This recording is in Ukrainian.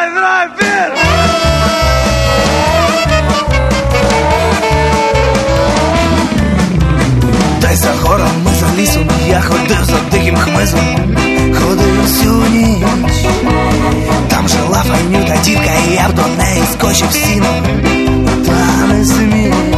драйвер! Та й за гором ми за лісом, я ходив за диким хмизом, ходив всю ніч. Там жила файнюта дівка, і я б до неї скочив сіном, та не зміг.